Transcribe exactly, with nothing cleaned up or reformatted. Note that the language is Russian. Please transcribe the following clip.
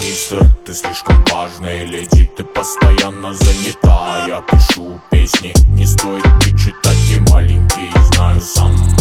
мистер, ты слишком важная леди, ты постоянно занята. Я пишу песни, не стоит ты читать, и маленький, знаю сам.